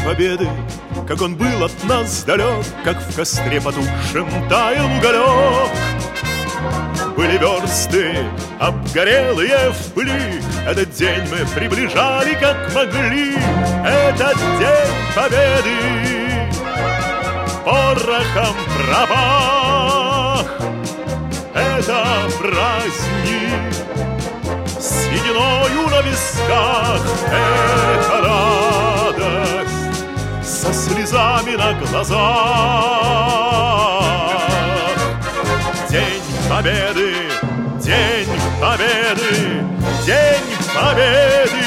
победы, как он был от нас далек, как в костре потухшем таял уголек. Были версты обгорелые в пыли, этот день мы приближали как могли. Этот день победы порохом пропах. Это праздник с сединою на висках. Это радость со слезами на глазах. День победы, день победы, день победы.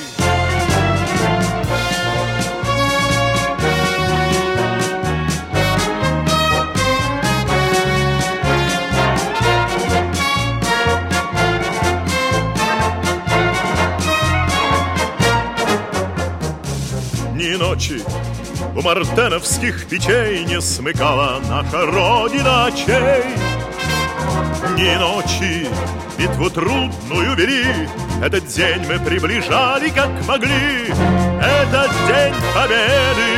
Ни ночи у мартеновских печей не смыкала наша Родина очей. Ни ночи битву трудную вели, этот день мы приближали как могли. Этот день победы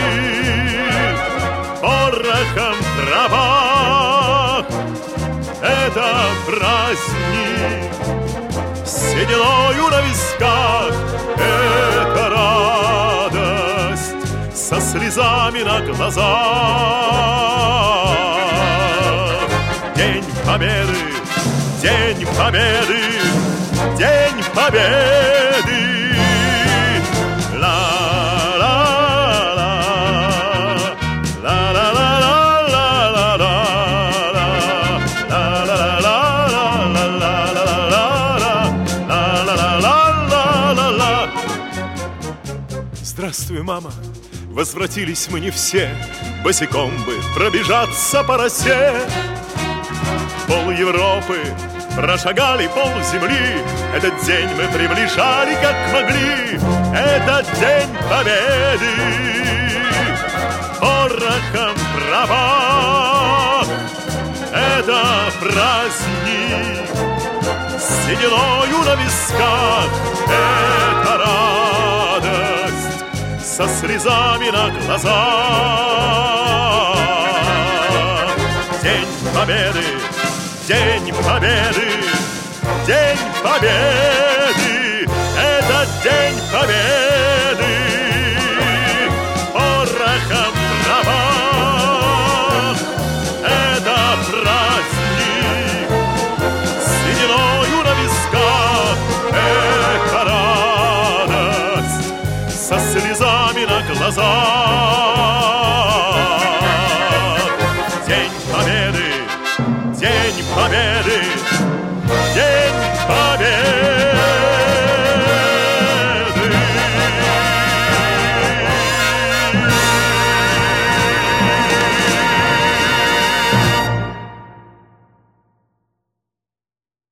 порохом пропах. Это праздник с сединою на висках. Это радость со слезами на глазах. День победы, день победы, день победы. Здравствуй, мама, возвратились мы не все, босиком бы пробежаться по росе. Пол Европы прошагали, пол земли, этот день мы приближали как могли. Этот день победы порохом пропах. Это праздник с сединою на висках. Это радость со слезами на глазах. День победы, день победы, день победы. Это день победы порохом пропах. Это праздник с сединою на висках. Это радость со слезами на глазах.